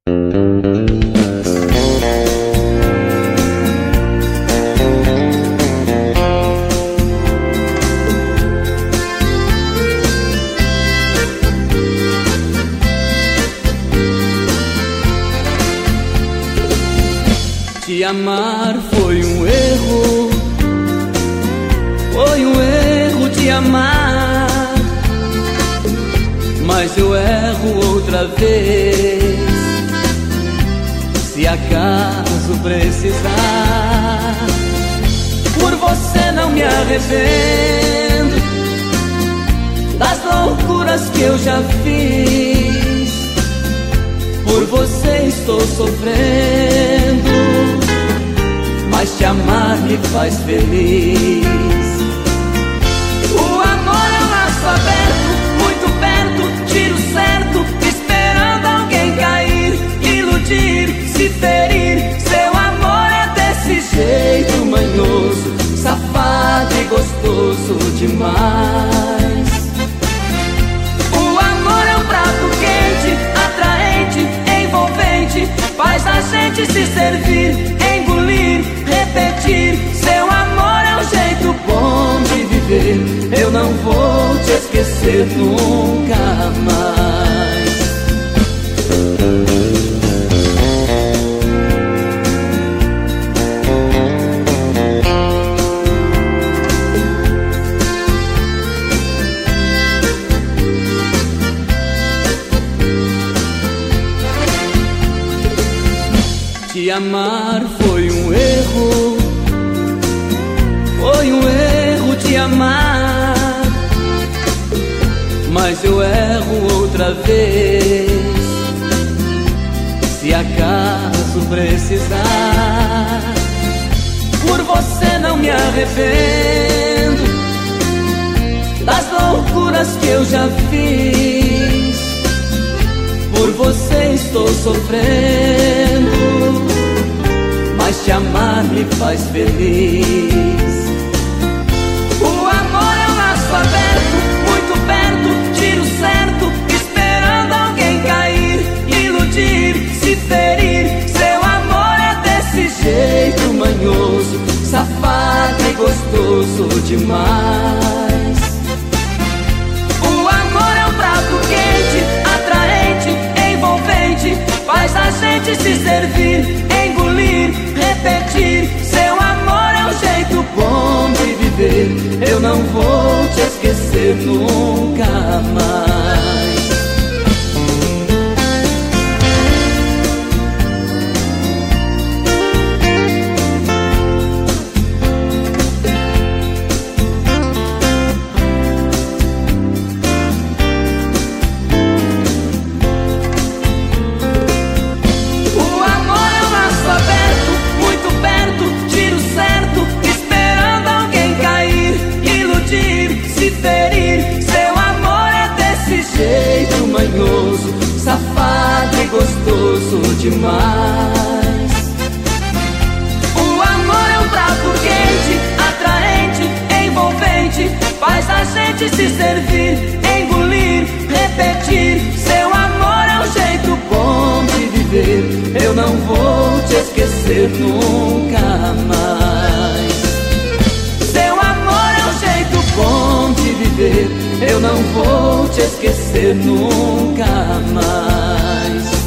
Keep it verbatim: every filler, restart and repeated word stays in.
Te amar foi um erro, foi um erro te amar, mas eu erro outra vez, se acaso precisar. Por você não me arrependo das loucuras que eu já fiz, por você estou sofrendo, mas te amar me faz feliz. O amor é um laço aberto, muito perto, tiro certo, esperando alguém cair, iludir, se ferir. Seu amor é desse jeito manhoso, safado e gostoso demais. O amor é um prato quente, atraente, envolvente, faz a gente se servir, engolir, repetir. Seu amor é um jeito bom de viver, eu não vou te esquecer nunca mais. Te amar foi um erro, foi um erro te amar, mas eu erro outra vez, se acaso precisar. Por você não me arrependo das loucuras que eu já fiz, por você estou sofrendo, mas te amar me faz feliz. O amor é um laço aberto, muito perto, tiro certo, esperando alguém cair, iludir, se ferir. Seu amor é desse jeito manhoso, safado e gostoso demais. O amor é um prato quente, atraente, envolvente, faz a gente se servir, engolir, repetir. Seu amor é um jeito bom de viver, eu não vou te esquecer nunca mais. Jeito manhoso, safado e gostoso demais. O amor é um prato quente, atraente, envolvente, faz a gente se servir, engolir, repetir. Seu amor é um jeito bom de viver, eu não vou te esquecer nunca mais. Seu amor é um jeito bom de viver, eu não vou te esquecer nunca mais.